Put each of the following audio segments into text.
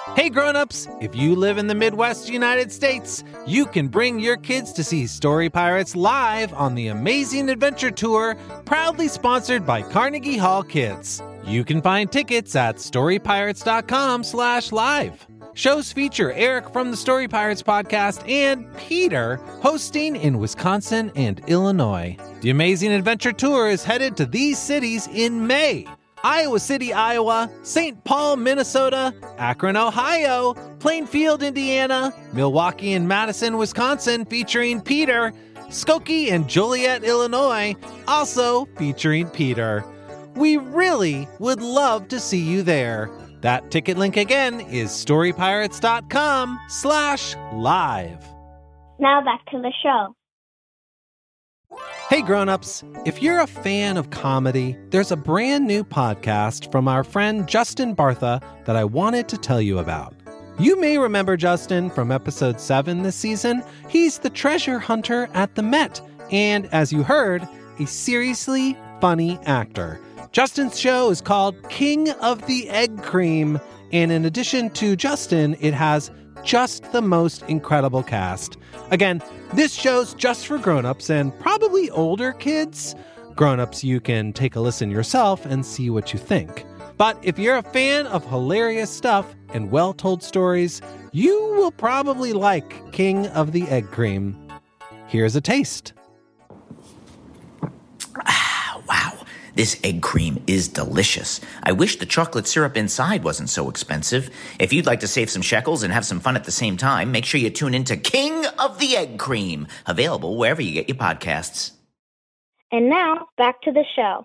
Hey grown-ups, if you live in the Midwest United States, you can bring your kids to see Story Pirates live on the Amazing Adventure Tour, proudly sponsored by Carnegie Hall Kids. You can find tickets at storypirates.com/live. Shows feature Eric from the Story Pirates podcast and Peter hosting in Wisconsin and Illinois. The Amazing Adventure Tour is headed to these cities in May: Iowa City, Iowa, St. Paul, Minnesota, Akron, Ohio, Plainfield, Indiana, Milwaukee and Madison, Wisconsin, featuring Peter, Skokie and Joliet, Illinois, also featuring Peter. We really would love to see you there. That ticket link again is storypirates.com/live. Now back to the show. Hey grown-ups, if you're a fan of comedy, there's a brand new podcast from our friend Justin Bartha that I wanted to tell you about. You may remember Justin from episode 7 this season. He's the treasure hunter at the Met, and as you heard, a seriously funny actor. Justin's show is called King of the Egg Cream, and in addition to Justin, it has just the most incredible cast. Again, this show's just for grown-ups and probably older kids. Grown-ups, you can take a listen yourself and see what you think. But if you're a fan of hilarious stuff and well-told stories, you will probably like King of the Egg Cream. Here's a taste. Wow, this egg cream is delicious. I wish the chocolate syrup inside wasn't so expensive. If you'd like to save some shekels and have some fun at the same time, make sure you tune into King of the Egg Cream, available wherever you get your podcasts. And now, back to the show.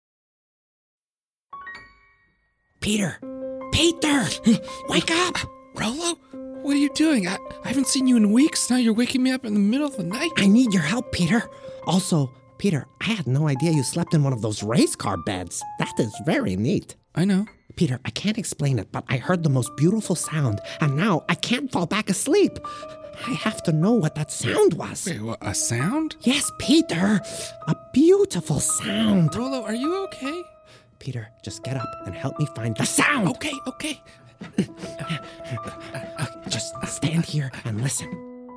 Peter! Wake up! Rolo? What are you doing? I haven't seen you in weeks. Now you're waking me up in the middle of the night. I need your help, Peter. Also, Peter, I had no idea you slept in one of those race car beds. That is very neat. I know. Peter, I can't explain it, but I heard the most beautiful sound, and now I can't fall back asleep. I have to know what that sound was. Wait, what, a sound? Yes, Peter. A beautiful sound. Rolo, are you okay? Peter, just get up and help me find the sound. Okay. Just stand here and listen.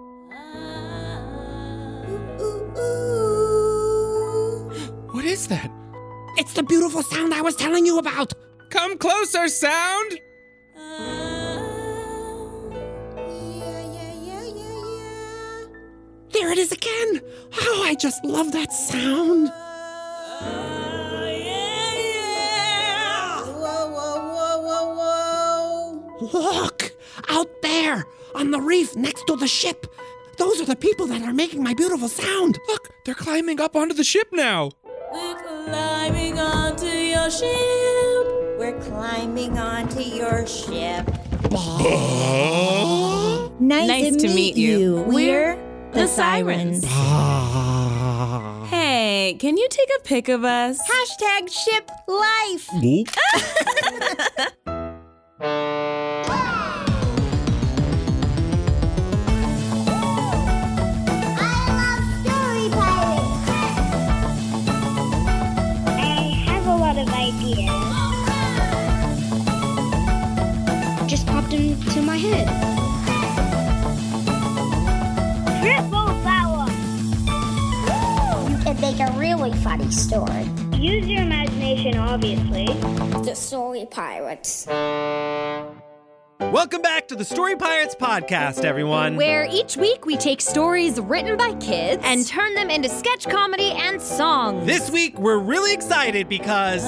What is that? It's the beautiful sound I was telling you about. Come closer, sound! There it is again. Oh, I just love that sound. Look, out there on the reef next to the ship. Those are the people that are making my beautiful sound. Look, they're climbing up onto the ship now. We're climbing onto your ship. We're climbing onto your ship. Nice to meet you. We're the Sirens. Hey, can you take a pic of us? Hashtag ship life. Just popped into my head. Triple power! You can make a really funny story. Use your imagination, obviously. The Story Pirates. Welcome back to the Story Pirates podcast, everyone. Where each week we take stories written by kids and turn them into sketch comedy and songs. This week, we're really excited because...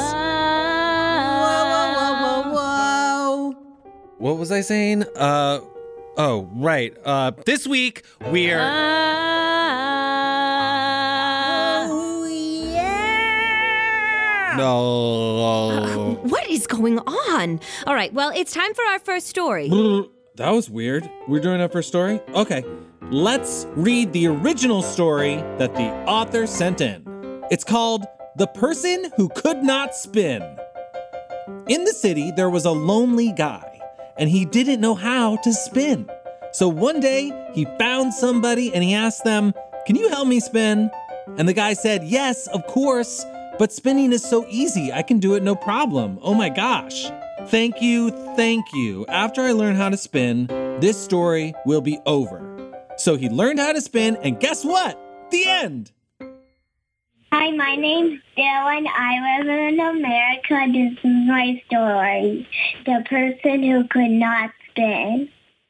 Whoa. What was I saying? This week, we're... No. What is going on? All right, well, it's time for our first story. That was weird. We're doing our first story? Okay. Let's read the original story that the author sent in. It's called The Person Who Could Not Spin. In the city, there was a lonely guy, and he didn't know how to spin. So one day, he found somebody and he asked them, "Can you help me spin?" And the guy said, "Yes, of course, but spinning is so easy. I can do it no problem. Oh my gosh." Thank you. After I learn how to spin, this story will be over. So he learned how to spin, and guess what? The end! Hi, my name's Dylan. I live in America. This is my story. The person who could not spin.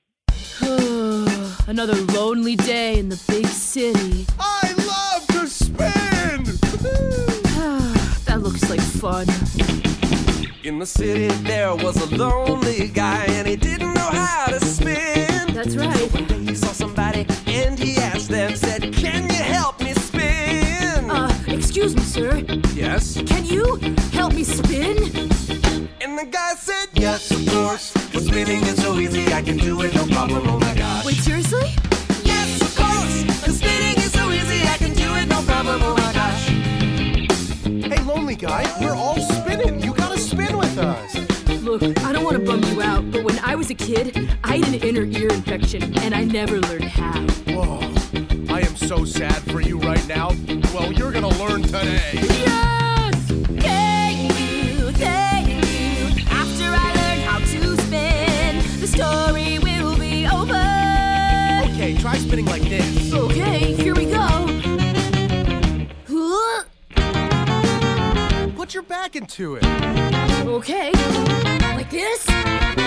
Another lonely day in the big city. I love to spin! That looks like fun. In the city there was a lonely guy and he didn't know how to spin. That's right. So one day he saw somebody and he asked them, said, "Can you help me spin?" Excuse me, sir. Yes? Can you help me spin? And the guy said, "Yes, of course. But spinning is so easy, I can do it, no problem, oh my gosh." Wait, seriously? Yes, of course. But spinning is so easy, I can do it, no problem, oh my gosh. Hey, lonely guy, we're all spinning. You gotta spin with us. Look, I don't want to bum you out, but when I was a kid, I had an inner ear infection, and I never learned how. Whoa, I am so sad for you right now. Well, you're gonna learn today. Yes! Thank you. After I learn how to spin, the story will be over. Okay, try spinning like this. Okay, here we go. Put your back into it. Okay, like this. So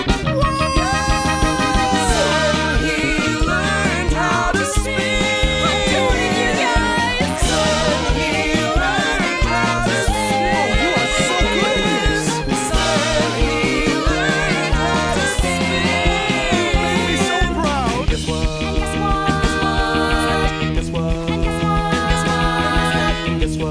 he learned how to spin. I'm doing it, you guys. So he learned how to spin. Oh, you are so good at this. So he learned how to spin. Make me so proud. Guess what? Guess what? Guess what? Guess what?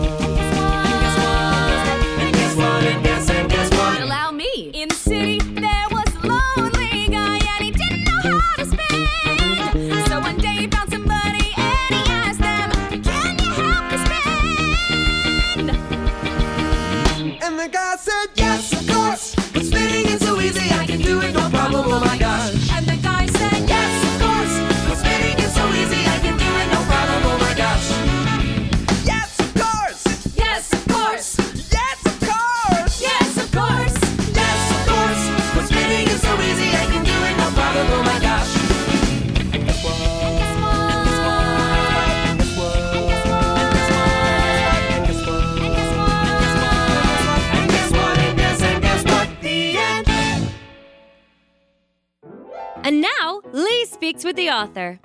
Allow me. In the city, there was a lonely guy and he didn't know how to spin. So one day he found somebody and he asked them, "Can you help me spin?" And the guy said, "Yes, of course. But spinning is so easy, I can do it, no problem, oh my gosh." And the guy said, Yes, of course. But spinning is so easy, I can do it, no problem, oh my gosh. Yes, of course. "Yes, of course. Yes, of course. Yes, of course." Yes, of course. But spinning is so easy, I can do it, no problem, oh my gosh. And guess what? And guess what? And guess what? And guess what? And guess what? And guess what? The end. And now, Lee speaks with the author.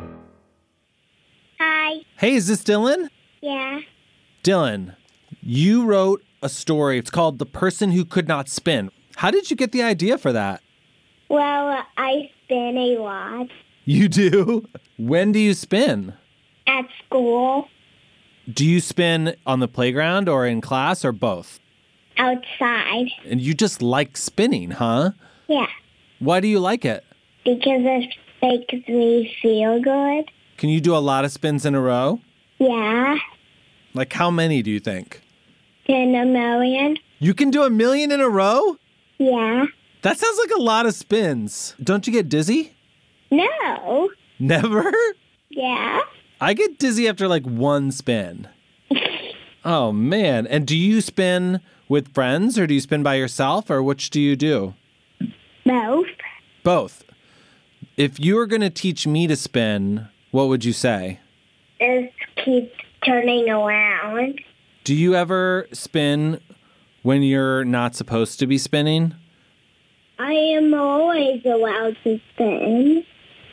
Hi. Hey, is this Dylan? Yeah. Dylan, you wrote a story. It's called The Person Who Could Not Spin. How did you get the idea for that? Well, I spin a lot You do? When do you spin? at school, Do you spin on the playground or in class or both? outside. And you just like spinning, huh? Yeah. Why do you like it? Because it makes me feel good. Can you do a lot of spins in a row? Yeah. Like how many do you think? 10 a million. You can do 1,000,000 in a row? Yeah. That sounds like a lot of spins. Don't you get dizzy? No. Never? Yeah. I get dizzy after like one spin. Oh, man. And do you spin with friends or do you spin by yourself or which do you do? Both. Both. If you were going to teach me to spin, what would you say? Just keep turning around. Do you ever spin when you're not supposed to be spinning? I am always allowed to spin.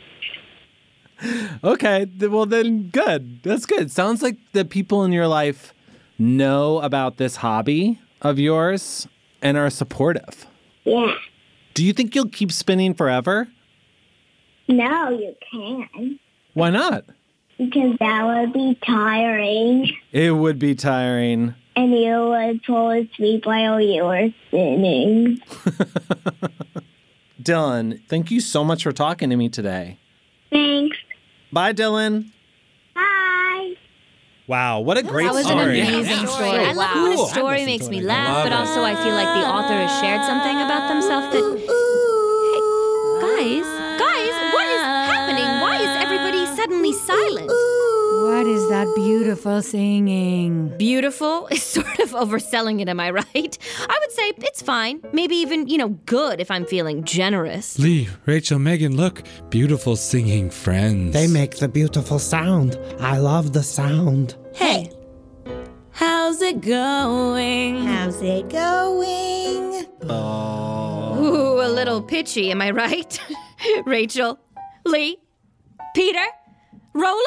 Okay, well then good. That's good. Sounds like the people in your life know about this hobby of yours and are supportive. Yeah. Do you think you'll keep spinning forever? No, you can't. Why not? Because that would be tiring. It would be tiring. And you would fall asleep while you were spinning. Dylan, thank you so much for talking to me today. Thanks. Bye, Dylan. Bye. Wow, what a great That was an story. amazing story. I love when a story makes me laugh, but also I feel like the author has shared something about themselves that... Hey, guys, what is happening? Why is everybody suddenly silent? What is that beautiful singing. Beautiful is sort of overselling it, am I right? I would say it's fine. Maybe even, good if I'm feeling generous. Lee, Rachel, Megan, look. Beautiful singing friends. They make the beautiful sound. I love the sound. Hey, how's it going? How's it going? Ooh, a little pitchy, am I right? Rachel, Lee, Peter, Rolo?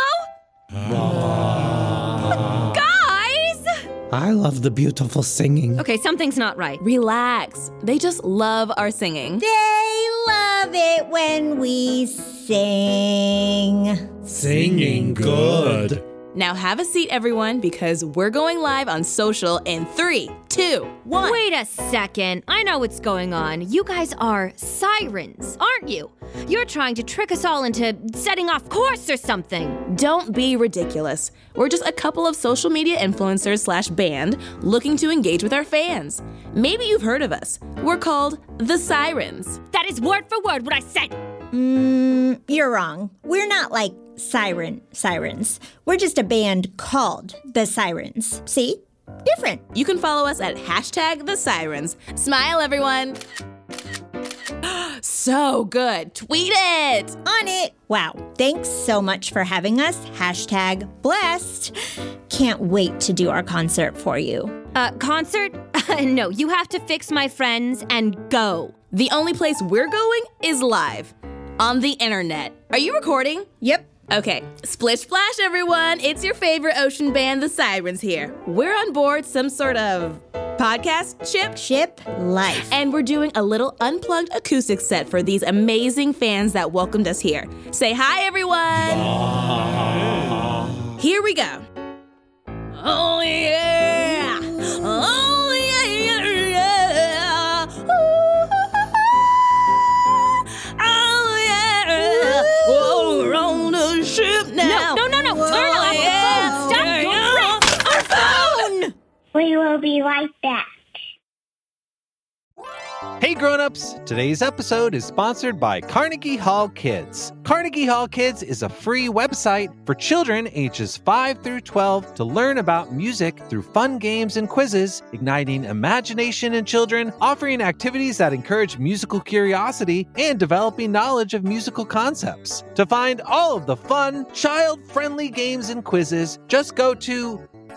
Guys! I love the beautiful singing. Okay, something's not right. Relax. They just love our singing. They love it when we sing. Singing good. Now have a seat, everyone, because we're going live on social in 3, 2, 1. Wait a second. I know what's going on. You guys are sirens, aren't you? You're trying to trick us all into setting off course or something. Don't be ridiculous. We're just a couple of social media influencers / band looking to engage with our fans. Maybe you've heard of us. We're called The Sirens. That is word for word what I said. You're wrong. We're not like sirens. We're just a band called The Sirens. See? Different. You can follow us at #The Sirens. Smile, everyone. So good. Tweet it. On it. Wow. Thanks so much for having us. #blessed. Can't wait to do our concert for you. Concert? No, you have to fix my friends and go. The only place we're going is live. On the internet. Are you recording? Yep. Okay, splish splash, everyone. It's your favorite ocean band, The Sirens here. We're on board some sort of podcast ship. Ship life. And we're doing a little unplugged acoustic set for these amazing fans that welcomed us here. Say hi, everyone. Here we go. Oh, yeah. Oh, yeah, yeah, yeah. Oh, yeah. Oh, we're on the ship now. No. Turn off the phone. Stop your phone. We will be right back. Hey grown-ups, today's episode is sponsored by Carnegie Hall Kids. Carnegie Hall Kids is a free website for children ages 5 through 12 to learn about music through fun games and quizzes, igniting imagination in children, offering activities that encourage musical curiosity, and developing knowledge of musical concepts. To find all of the fun, child-friendly games and quizzes, just go to,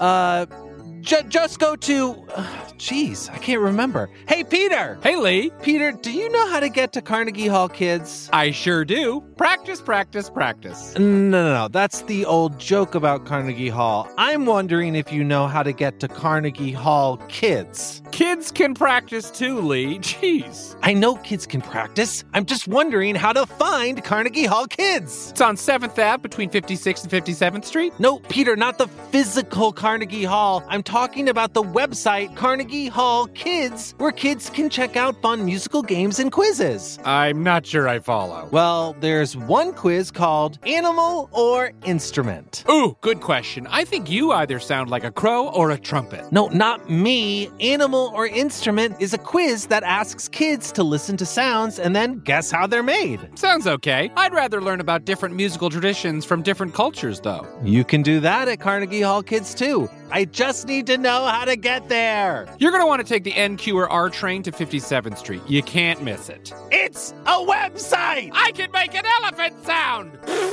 Jeez, I can't remember. Hey, Peter! Hey, Lee. Peter, do you know how to get to Carnegie Hall Kids? I sure do. Practice, practice, practice. No. That's the old joke about Carnegie Hall. I'm wondering if you know how to get to Carnegie Hall Kids. Kids can practice too, Lee. Jeez. I know kids can practice. I'm just wondering how to find Carnegie Hall Kids. It's on 7th Ave between 56th and 57th Street. No, Peter, not the physical Carnegie Hall. I'm talking about the website Carnegie Hall Kids, where kids can check out fun musical games and quizzes. I'm not sure I follow. Well, there's one quiz called Animal or Instrument. Ooh, good question. I think you either sound like a crow or a trumpet. No, not me. Animal or Instrument is a quiz that asks kids to listen to sounds and then guess how they're made. Sounds okay. I'd rather learn about different musical traditions from different cultures, though. You can do that at Carnegie Hall Kids, too. I just need to know how to get there. You're going to want to take the NQ or R train to 57th Street. You can't miss it. It's a website! I can make an elephant sound!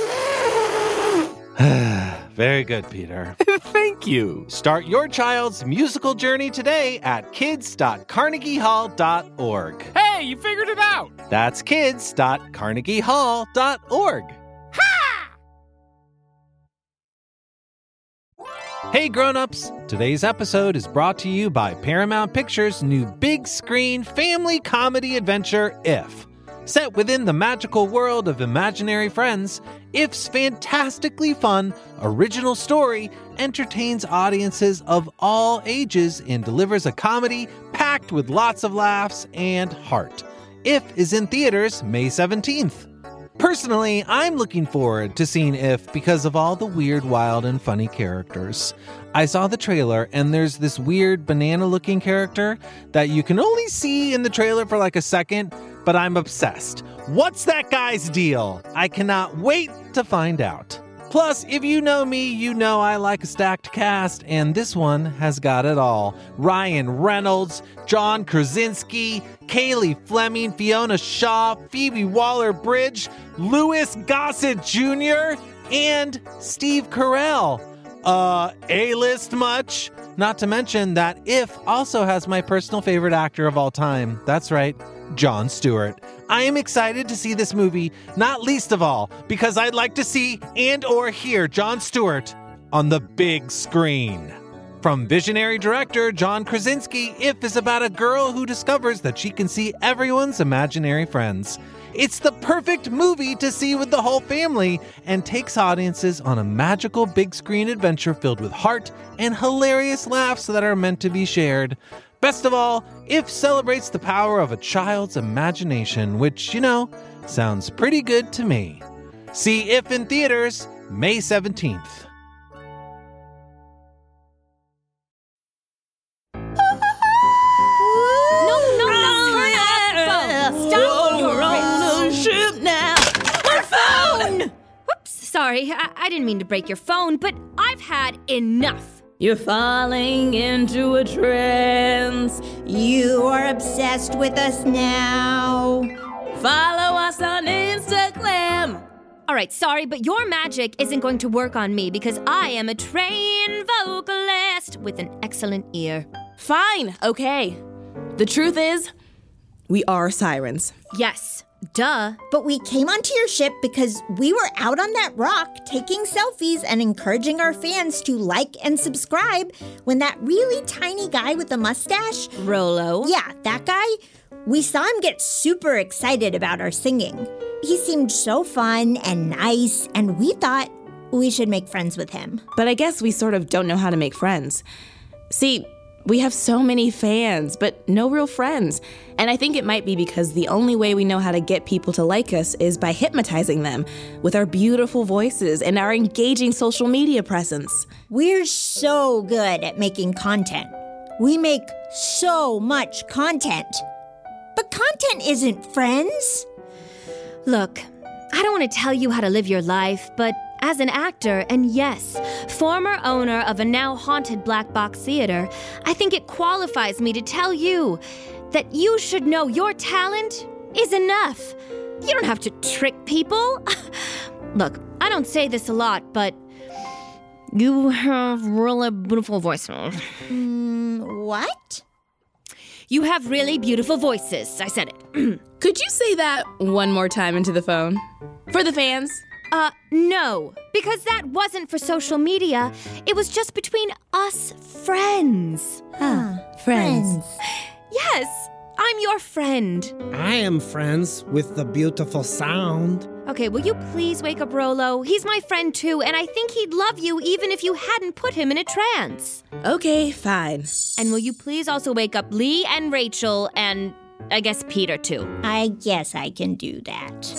Very good, Peter. Thank you. Start your child's musical journey today at kids.carnegiehall.org. Hey, you figured it out! That's kids.carnegiehall.org. Hey grown-ups, today's episode is brought to you by Paramount Pictures' new big screen family comedy adventure, If. Set within the magical world of imaginary friends, If's fantastically fun, original story entertains audiences of all ages and delivers a comedy packed with lots of laughs and heart. If is in theaters May 17th. Personally, I'm looking forward to seeing If because of all the weird, wild, and funny characters. I saw the trailer, and there's this weird banana-looking character that you can only see in the trailer for like a second, but I'm obsessed. What's that guy's deal? I cannot wait to find out. Plus, if you know me, you know I like a stacked cast, and this one has got it all. Ryan Reynolds, John Krasinski, Kaylee Fleming, Fiona Shaw, Phoebe Waller-Bridge, Louis Gossett Jr., and Steve Carell. A-list much? Not to mention that If also has my personal favorite actor of all time. That's right, Jon Stewart. I am excited to see this movie, not least of all because I'd like to see and or hear Jon Stewart on the big screen. From visionary director John Krasinski, If is about a girl who discovers that she can see everyone's imaginary friends. It's the perfect movie to see with the whole family and takes audiences on a magical big screen adventure filled with heart and hilarious laughs that are meant to be shared. Best of all, If celebrates the power of a child's imagination, which, sounds pretty good to me. See If in theaters May 17th. Sorry, I didn't mean to break your phone, but I've had enough. You're falling into a trance. You are obsessed with us now. Follow us on Instagram. All right, sorry, but your magic isn't going to work on me because I am a trained vocalist with an excellent ear. Fine, okay. The truth is, we are sirens. Yes, duh. But we came onto your ship because we were out on that rock taking selfies and encouraging our fans to like and subscribe when that really tiny guy with the mustache, Rolo. Yeah, that guy, we saw him get super excited about our singing. He seemed so fun and nice, and we thought we should make friends with him. But I guess we sort of don't know how to make friends. See, we have so many fans, but no real friends. And I think it might be because the only way we know how to get people to like us is by hypnotizing them with our beautiful voices and our engaging social media presence. We're so good at making content. We make so much content. But content isn't friends. Look, I don't want to tell you how to live your life, but as an actor, and yes, former owner of a now haunted black box theater, I think it qualifies me to tell you that you should know your talent is enough. You don't have to trick people. Look, I don't say this a lot, but you have really beautiful voices. What? You have really beautiful voices. I said it. Could you say that one more time into the phone? For the fans? No, because that wasn't for social media. It was just between us friends. Friends. Yes, I'm your friend. I am friends with the beautiful sound. Okay, will you please wake up Rolo? He's my friend too, and I think he'd love you even if you hadn't put him in a trance. Okay, fine. And will you please also wake up Lee and Rachel and I guess Peter too? I guess I can do that.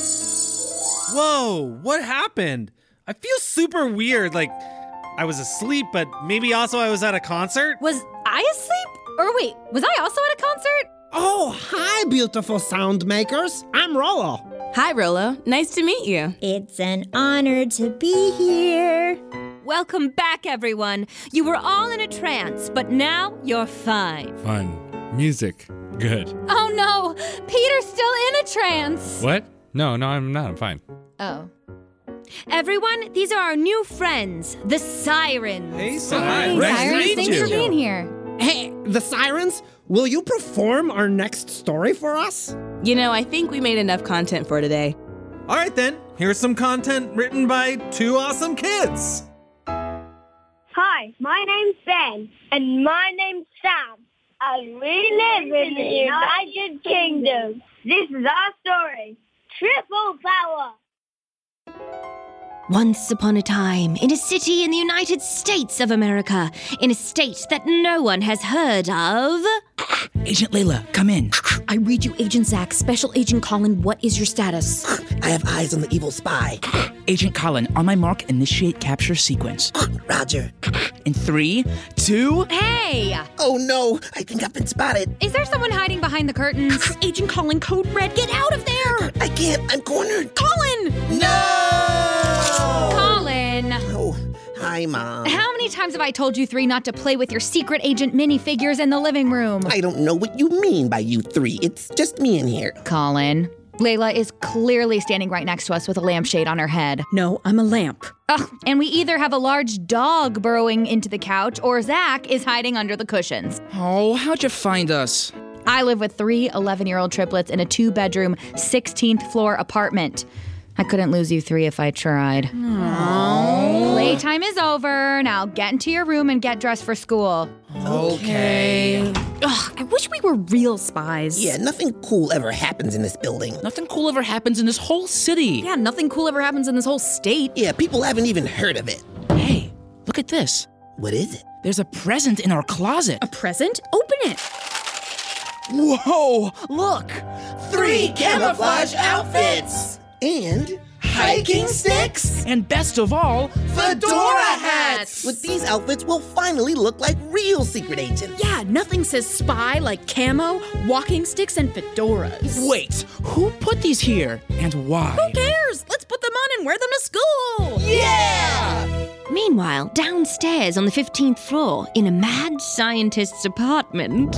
Whoa, what happened? I feel super weird, like I was asleep, but maybe also I was at a concert? Was I asleep? Or wait, was I also at a concert? Oh, hi, beautiful sound makers. I'm Rolo. Hi, Rolo. Nice to meet you. It's an honor to be here. Welcome back, everyone. You were all in a trance, but now you're fine. Fun. Music. Good. Oh no, Peter's still in a trance. What? No, I'm not. I'm fine. Oh. Everyone, these are our new friends, the Sirens. Hey, Sirens, thanks for being here. Hey, the Sirens, will you perform our next story for us? I think we made enough content for today. All right, then. Here's some content written by two awesome kids. Hi, my name's Ben. And my name's Sam. And we live in the United Kingdom. This is our story. Triple Power. Once upon a time, in a city in the United States of America, in a state that no one has heard of... Agent Layla, come in. I read you, Agent Zach. Special Agent Colin, what is your status? I have eyes on the evil spy. Agent Colin, on my mark, initiate capture sequence. Roger. In 3, 2... Hey! Oh no, I think I've been spotted. Is there someone hiding behind the curtains? Agent Colin, code red, get out of there! I can't, I'm cornered. Colin! No! Colin, Hi, Mom. How many times have I told you three not to play with your secret agent minifigures in the living room? I don't know what you mean by you three. It's just me in here. Colin. Layla is clearly standing right next to us with a lampshade on her head. No, I'm a lamp. Ugh, and we either have a large dog burrowing into the couch or Zach is hiding under the cushions. Oh, how'd you find us? I live with 3 11-year-old triplets in a 2-bedroom, 16th floor apartment. I couldn't lose you 3 if I tried. Aww. Playtime is over. Now get into your room and get dressed for school. Okay. Ugh, I wish we were real spies. Yeah, nothing cool ever happens in this building. Nothing cool ever happens in this whole city. Yeah, nothing cool ever happens in this whole state. Yeah, people haven't even heard of it. Hey, look at this. What is it? There's a present in our closet. A present? Open it. Whoa, look. 3 camouflage outfits! And hiking sticks! And best of all, fedora hats! With these outfits, we'll finally look like real secret agents. Yeah, nothing says spy like camo, walking sticks, and fedoras. Wait, who put these here and why? Who cares? Let's put them on and wear them to school! Yeah! Meanwhile, downstairs on the 15th floor, in a mad scientist's apartment.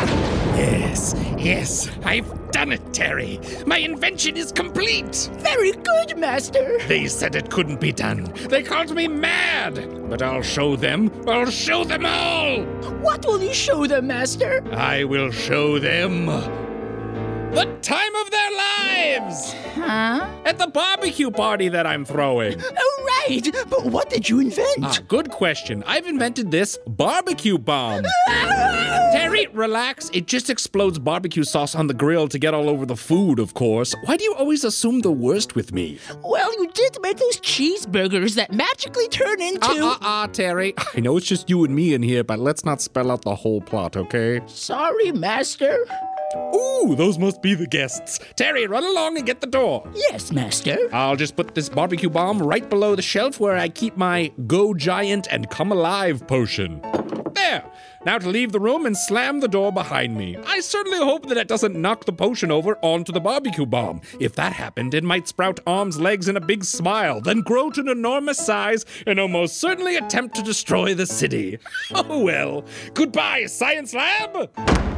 Yes, I've done it, Terry. My invention is complete. Very good, Master. They said it couldn't be done. They called me mad. But I'll show them. I'll show them all. What will you show them, Master? I will show them the time of their lives. Huh? At the barbecue party that I'm throwing. Oh, right. But what did you invent? Good question. I've invented this barbecue bomb. Terry, relax. It just explodes barbecue sauce on the grill to get all over the food, of course. Why do you always assume the worst with me? Well, you did make those cheeseburgers that magically turn into... Terry. I know it's just you and me in here, but let's not spell out the whole plot, okay? Sorry, Master. Ooh, those must be the guests. Terry, run along and get the door. Yes, Master. I'll just put this barbecue bomb right below the shelf where I keep my Go Giant and Come Alive potion. There. Now to leave the room and slam the door behind me. I certainly hope that it doesn't knock the potion over onto the barbecue bomb. If that happened, it might sprout arms, legs, and a big smile, then grow to an enormous size and almost certainly attempt to destroy the city. Oh well. Goodbye, Science Lab!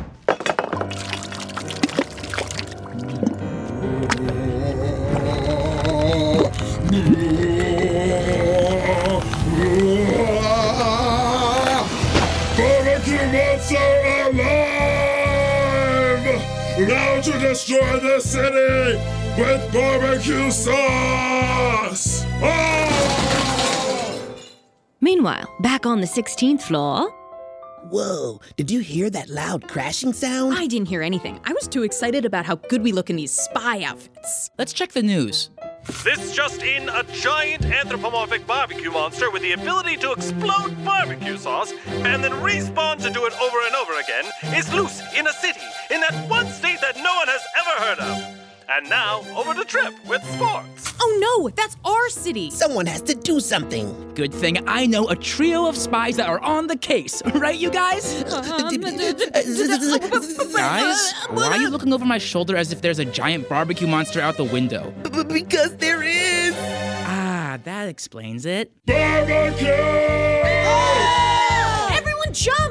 Barbecue monster alive! Now to destroy the city with barbecue sauce! Meanwhile, back on the 16th floor... Whoa, did you hear that loud crashing sound? I didn't hear anything. I was too excited about how good we look in these spy outfits. Let's check the news. This just in, a giant anthropomorphic barbecue monster with the ability to explode barbecue sauce and then respawn to do it over and over again is loose in a city, in that one state that no one has ever heard of. And now, over to Trip with sports. Oh no, that's our city. Someone has to do something. Good thing I know a trio of spies that are on the case. Right, you guys? Guys, why are you looking over my shoulder as if there's a giant barbecue monster out the window? Because there is. Ah, that explains it. Barbecue! Everyone jump!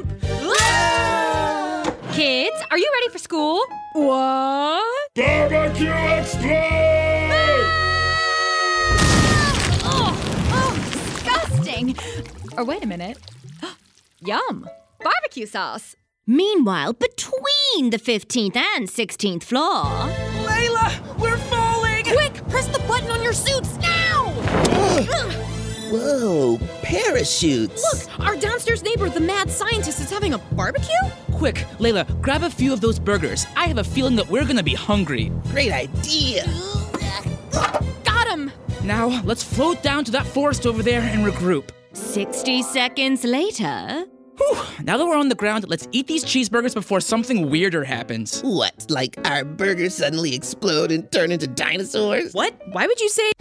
Kids, are you ready for school? What? Barbecue explode! Oh, disgusting. Or wait a minute. Yum. Barbecue sauce. Meanwhile, between the 15th and 16th floor... Layla, we're falling! Quick, press the button on your suits now! Whoa, parachutes. Look, our downstairs neighbor, the mad scientist, is having a barbecue? Quick, Layla, grab a few of those burgers. I have a feeling that we're gonna be hungry. Great idea. Got him! Now, let's float down to that forest over there and regroup. 60 seconds later... Whew. Now that we're on the ground, let's eat these cheeseburgers before something weirder happens. What, like our burgers suddenly explode and turn into dinosaurs? What? Why would you say...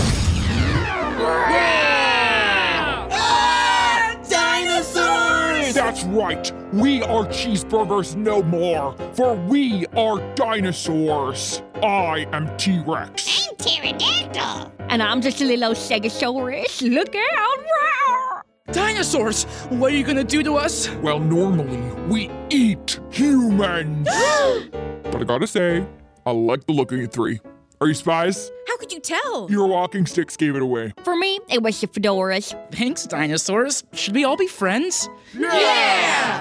Dinosaurs! That's right. We are cheeseburgers no more, for we are dinosaurs. I am T-Rex. I'm pterodactyl. And I'm just a little stegosaurus. Look out! Dinosaurs! What are you gonna do to us? Well, normally, we eat humans. But I gotta say, I like the look of you three. Are you spies? How could you tell? Your walking sticks gave it away. For me, it was the fedoras. Thanks, dinosaurs. Should we all be friends? Yeah!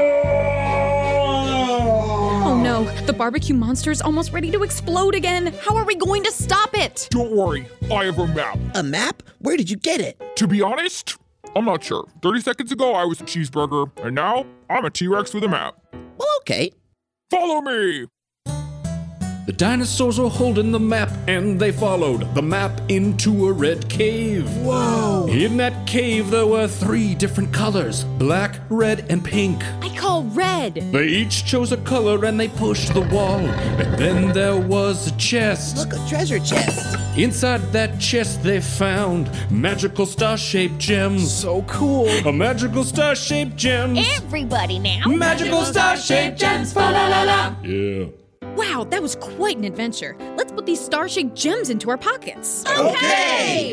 Oh no, the barbecue monster is almost ready to explode again. How are we going to stop it? Don't worry, I have a map. A map? Where did you get it? To be honest, I'm not sure. 30 seconds ago, I was a cheeseburger, and now I'm a T-Rex with a map. Well, okay. Follow me! The dinosaurs were holding the map, and they followed the map into a red cave. Whoa! In that cave, there were 3 different colors: black, red, and pink. I call red. They each chose a color, and they pushed the wall. And then there was a chest. Look, a treasure chest. Inside that chest, they found magical star-shaped gems. So cool. A magical star-shaped gems. Everybody now. Magical star-shaped gems. Fa la la la. Yeah. Wow, that was quite an adventure. Let's put these star-shaped gems into our pockets. Okay!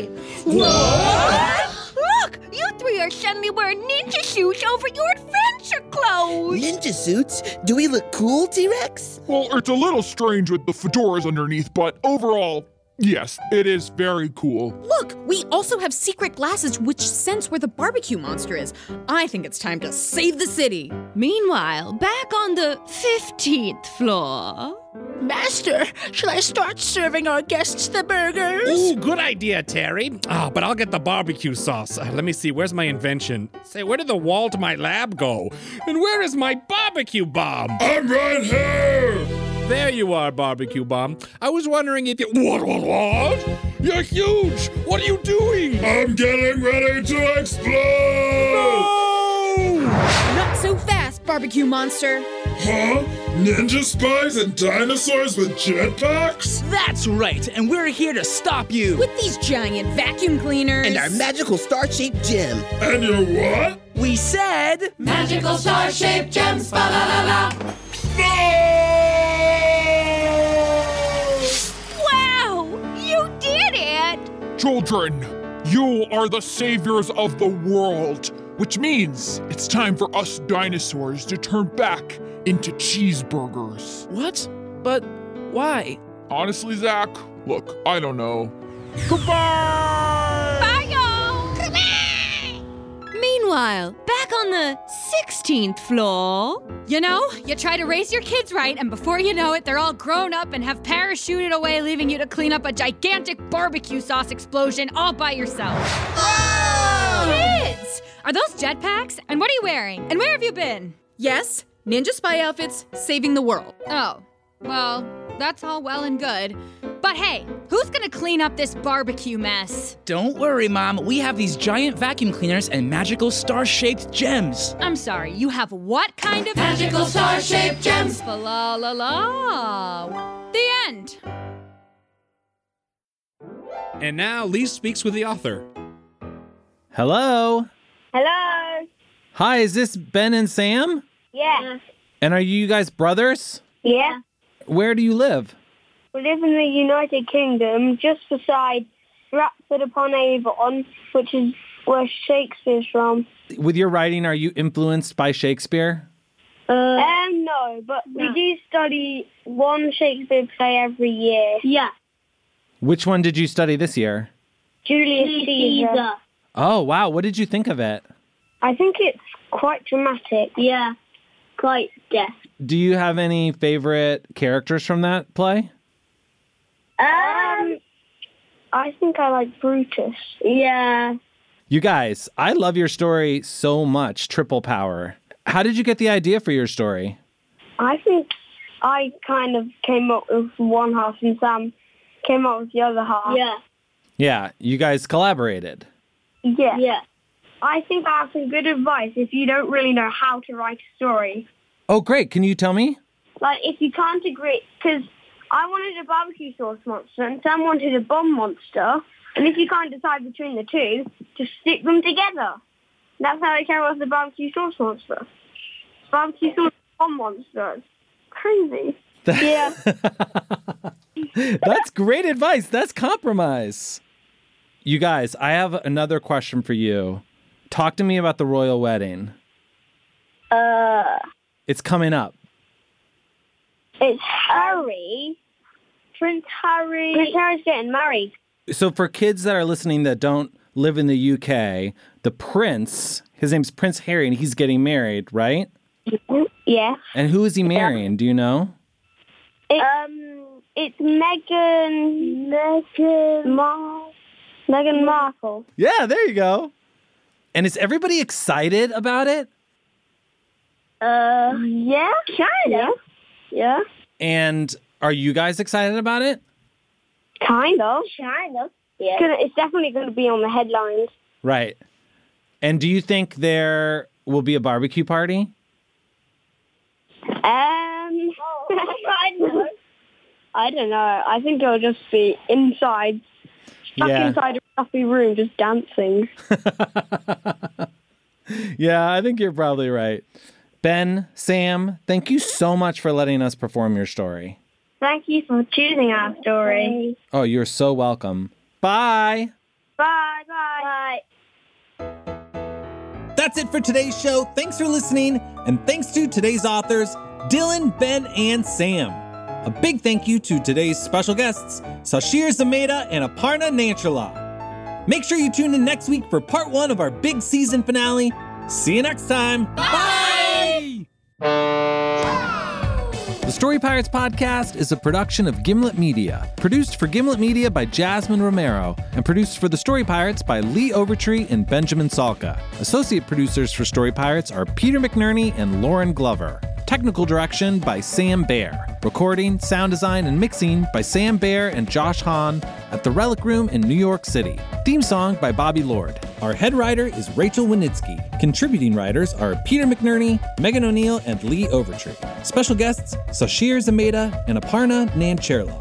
What? Look, you 3 are suddenly wearing ninja suits over your adventure clothes. Ninja suits? Do we look cool, T-Rex? Well, it's a little strange with the fedoras underneath, but overall, yes, it is very cool. Look, we also have secret glasses which sense where the barbecue monster is. I think it's time to save the city. Meanwhile, back on the 15th floor. Master, shall I start serving our guests the burgers? Ooh, good idea, Terry. But I'll get the barbecue sauce. Let me see, where's my invention? Say, where did the wall to my lab go? And where is my barbecue bomb? I'm right here! There you are, barbecue bomb. I was wondering if you... What? You're huge! What are you doing? I'm getting ready to explode! No! Not so fast, barbecue monster. Huh? Ninja spies and dinosaurs with jetpacks? That's right, and we're here to stop you. With these giant vacuum cleaners. And our magical star-shaped gem. And your what? We said... Magical star-shaped gems, fa la la la. Wow, you did it! Children, you are the saviors of the world, which means it's time for us dinosaurs to turn back into cheeseburgers. What? But why? Honestly, Zach, look, I don't know. Goodbye! Bye, y'all! Meanwhile, back on the 16th floor. You know, you try to raise your kids right, and before you know it, they're all grown up and have parachuted away, leaving you to clean up a gigantic barbecue sauce explosion all by yourself. Oh! Kids! Are those jetpacks? And what are you wearing? And where have you been? Yes, ninja spy outfits saving the world. Oh, well, that's all well and good. But hey, who's gonna clean up this barbecue mess? Don't worry, Mom. We have these giant vacuum cleaners and magical star-shaped gems. I'm sorry, you have what kind of Magical star-shaped gems? Fa la la la. The end. And now Lee speaks with the author. Hello? Hello. Hi, is this Ben and Sam? Yes. And are you guys brothers? Yeah. Where do you live? We live in the United Kingdom, just beside Stratford upon Avon, which is where Shakespeare's from. With your writing, are you influenced by Shakespeare? No, but we do study one Shakespeare play every year. Yeah. Which one did you study this year? Julius Caesar. Oh, wow. What did you think of it? I think it's quite dramatic. Yeah, quite deaf. Do you have any favorite characters from that play? I think I like Brutus. Yeah. You guys, I love your story so much, Triple Power. How did you get the idea for your story? I think I kind of came up with one half and Sam came up with the other half. Yeah. Yeah, you guys collaborated. Yeah. Yeah. I think I have some good advice if you don't really know how to write a story. Oh, great. Can you tell me? Like, if you can't agree, because I wanted a barbecue sauce monster and Sam wanted a bomb monster, and if you can't decide between the two, just stick them together. That's how I came up with the barbecue sauce monster. Barbecue sauce bomb monster. It's crazy. Yeah. That's great advice. That's compromise. You guys, I have another question for you. Talk to me about the royal wedding. It's coming up. It's Harry. Prince Harry's getting married. So for kids that are listening that don't live in the UK, the prince, his name's Prince Harry, and he's getting married, right? Yeah. And who is he marrying? Do you know? It's Meghan Markle. Yeah, there you go. And is everybody excited about it? Yeah, kind of. Yeah. And are you guys excited about it? Kind of. Yeah. It's definitely going to be on the headlines. Right. And do you think there will be a barbecue party? I don't know. I think it'll just be inside. Stuck inside a stuffy room, just dancing. Yeah, I think you're probably right. Ben, Sam, thank you so much for letting us perform your story. Thank you for choosing our story. Oh, you're so welcome. Bye. Bye. That's it for today's show. Thanks for listening, and thanks to today's authors, Dylan, Ben, and Sam. A big thank you to today's special guests, Sashir Zameda and Aparna Nanchala. Make sure you tune in next week for part 1 of our big season finale. See you next time. Bye! The Story Pirates podcast is a production of Gimlet Media, produced for Gimlet Media by Jasmine Romero, and produced for The Story Pirates by Lee Overtree and Benjamin Salka. Associate producers for Story Pirates are Peter McNerney and Lauren Glover. Technical direction by Sam Baer. Recording, sound design, and mixing by Sam Baer and Josh Hahn at the Relic Room in New York City. Theme song by Bobby Lord. Our head writer is Rachel Winitsky. Contributing writers are Peter McNerney, Megan O'Neill, and Lee Overtree. Special guests, Sashir Zameda and Aparna Nanchala.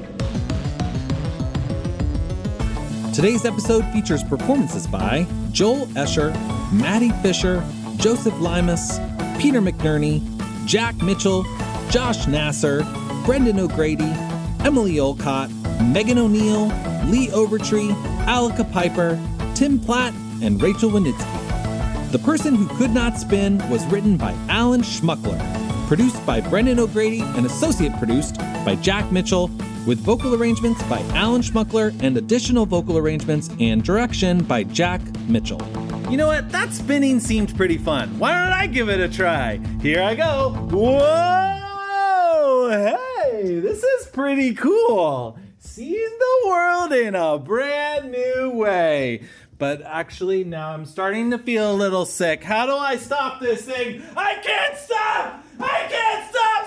Today's episode features performances by Joel Escher, Maddie Fisher, Joseph Limas, Peter McNerney, Jack Mitchell, Josh Nasser, Brendan O'Grady, Emily Olcott, Megan O'Neill, Lee Overtree, Alika Piper, Tim Platt, and Rachel Winitsky. The Person Who Could Not Spin was written by Alan Schmuckler, produced by Brendan O'Grady, and associate produced by Jack Mitchell, with vocal arrangements by Alan Schmuckler and additional vocal arrangements and direction by Jack Mitchell. You know what? That spinning seemed pretty fun. Why don't I give it a try? Here I go. Whoa! Hey, this is pretty cool. Seeing the world in a brand new way. But actually, now I'm starting to feel a little sick. How do I stop this thing? I can't stop! I can't stop!